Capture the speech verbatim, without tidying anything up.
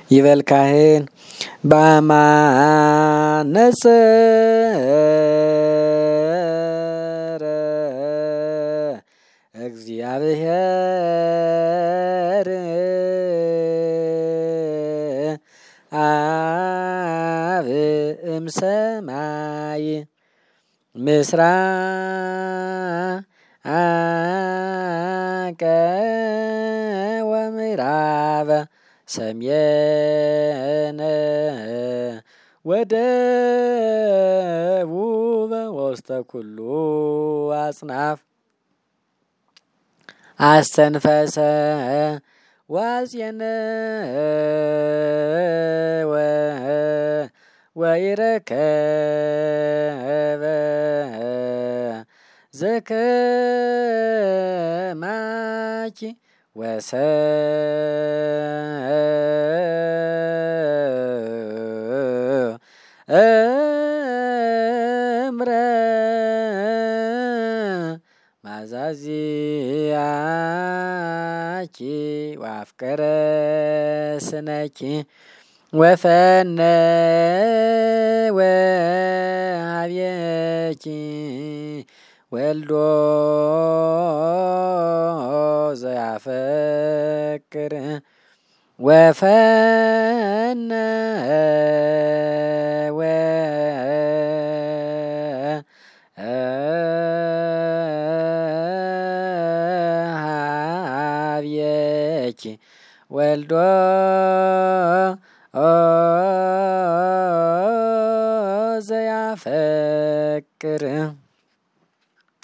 ይበል ካህን በአማን ነጸረ እግዚአብሔር አብ እምሰማይ ምስራቀ ወምዕራበ ሰሜነ ወደቡበ ወውስተ ኩሉ አጽናፍ አስተንፈሰ ዋጽየነወ ወይረከበ ዘከማኪ ወሰምረ ማዛዚያኪ ወአፍቀረ ስነኪ ወፈነወ ኀቤኪ ወልዶ ዘያፈቅር ወፈነወ ኀቤኪ ወልዶ ዘያፈቅር